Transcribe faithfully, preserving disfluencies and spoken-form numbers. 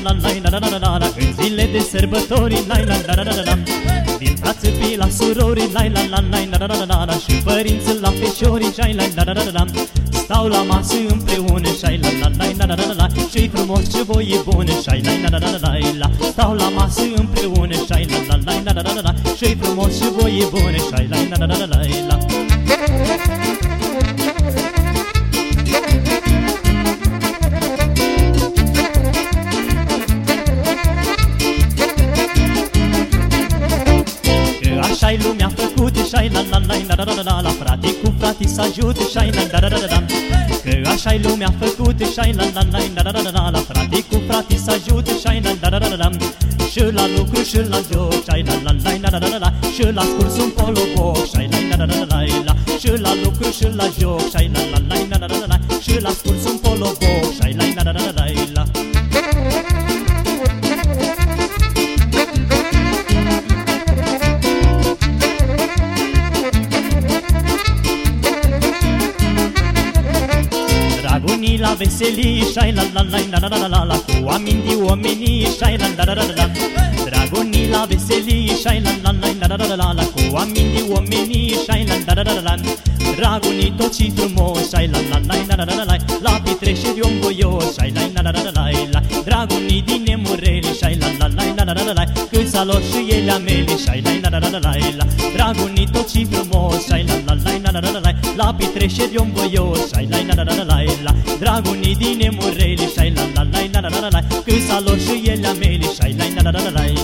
la la la la la la. În zile de sărbători, la la la la la la. Din frață pe la surori, la la la la la la la la. Și părinții la feciorii, la la la la la. Stau la masă împreună, la la la la la la. Și-i frumos și voie bună, la la la la la. Stau la masă împreună, la la la la la la. Și-i frumos și voie bună, la la la la la. Așa-i lumea făcută, șai la la la la la la la. Frate cu frate s-ajută, șai la la la la la. Că așa-i lumea făcută, șai la la la la la la la. Frate cu frate s-ajută, șai la la la la la. Și la lucru și la joc, șai la la la la la la. Și la scurs un poloboc, șai la la la la la. Și la lucru și la joc, șai la la la la la la. Și la scurs un poloboc, șai la la la la la. Dragunii la veselie, șai la la la la la la la. Cu oameni de omenii, șai la la la la la. Dragunii la veselie, șai la la la la la la la. Cu oameni de omenii, șai la la la la la. Dragunii tot și frumos, șai la la la la la la. La petreceri om voios, șai la la la la la. Dragunii din Nemurele, șai la la la la la la. Câți alor și ele amele, șai la la la la la. Dragunii tot și frumos, șai la la la la la la. La petreceri om voios, șai la la la la la. Dragunii din Nemurele, șai la la la la la la. Câți alor și ele amele, șai la la la la la.